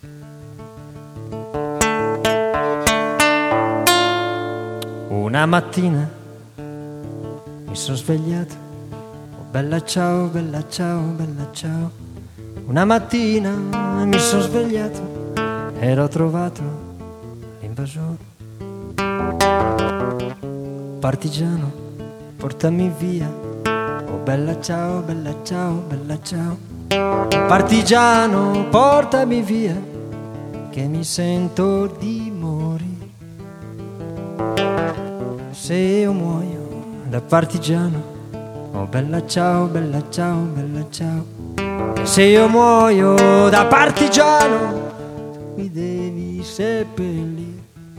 Una mattina mi sono svegliato, oh bella ciao, bella ciao, bella ciao. Una mattina mi sono svegliato ed ho trovato l'invasore. Partigiano, portami via, oh bella ciao, bella ciao, bella ciao. Partigiano, portami via, che mi sento di morire. Se io muoio da partigiano, oh bella ciao, bella ciao, bella ciao. Se io muoio da partigiano, mi devi seppellire.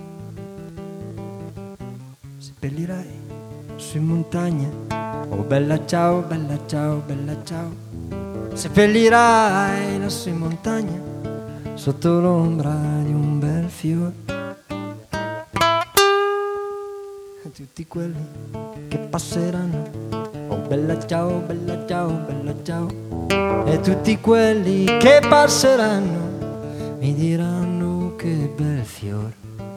Seppellirai su in montagna, oh bella ciao, bella ciao, bella ciao. Seppellirai lassù in montagna, sotto l'ombra di un bel fiore. Tutti quelli che passeranno, oh bella ciao, bella ciao, bella ciao. E tutti quelli che passeranno mi diranno che bel fiore.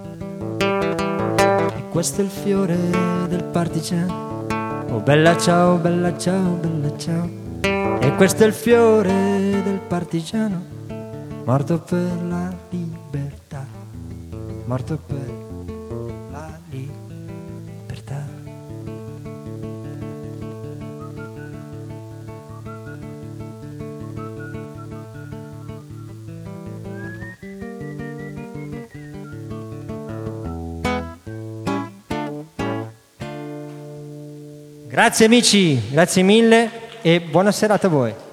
E questo è il fiore del partigiano, oh bella ciao, bella ciao, bella ciao. E questo è il fiore del partigiano, morto per la libertà, morto per la libertà. Grazie amici, grazie mille e buona serata a voi.